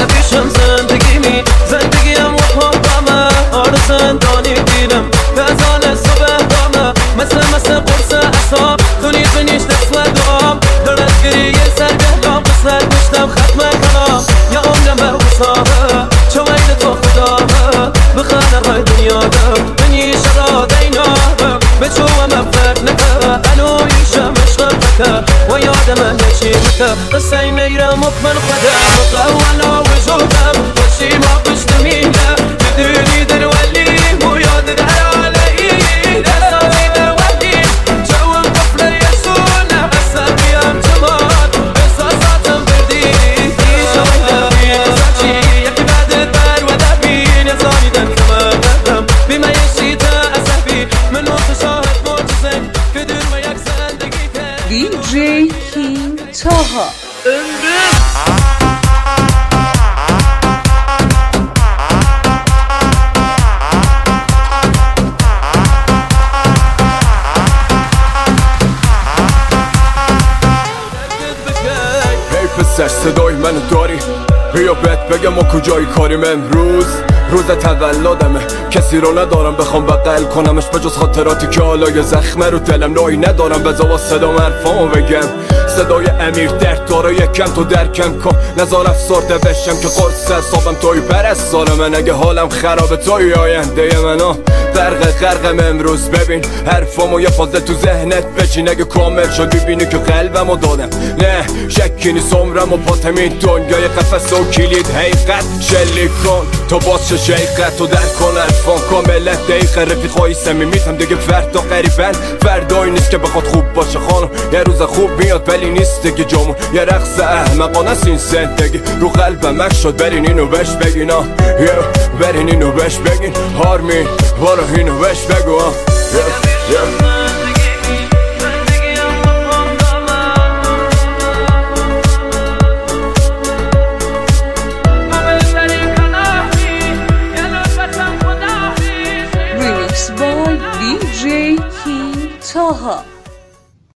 پیشم زندگیم و حبمه آر زندانی دیدم بزان صبح دامه مثل قرص اصاب کنیش دست و دام دارد گریه سرگردام قصر گشتم ختم کنم یا عمرم به حسابه چو وید تو خدامه بخانر های دنیا دم منی شرا دینامه به چو هم فکر نکه انویشم عشق بکه و یادم نشی مکه قصه میرم مکمن خدم قوانا و جودم وشی ما پشت مینه بدونی در ولی و یاد در علیه دستانی در ولی جوم قفل یسونه عصبیم جمال احساساتم بردی شویده بین یکی بعد بر و دبین یزانی در کمرم بیمه یشیده عصبی من متشاهد معجزن که دور و یک زندگی که دی کینگ تاها پسر صدای منو داری بیا بهت بگم ما کجایی کاریم امروز روز تولدمه کسی رو ندارم بخوام بغل کنمش بجز خاطراتی که حالا یه زخمه رو دلم نایی ندارم بذار با صدام حرفامو بگم صدای امیر درد داره یکم تو درکم کن نزار افسرده بشم که قرص حسابم توی پرستار من اگه حالم خرابه توی آینده منو غرقم امروز ببین حرفامو یه فاضل تو ذهنت بچین اگه کامل شد ببینی که قلبمو دادم نه شکی نیست عمرم و پاتم این دنیای قفس و کلید حقیقت شلیک کن تو باز چه شیقت تو در کن حرفان کاملت دقیقه رفیقای صمیمیتم دیگه فردا قریبن فردایی نیست که بخواد خوب باشه خانم یه روز خوب میاد ولی نیست دیگه جامون یه رقص احمقانه است این زندگی رو قلبم مک شد برین اینو بهش بگین برین اینو بهش بگین هارمین بارو اینو بهش بگو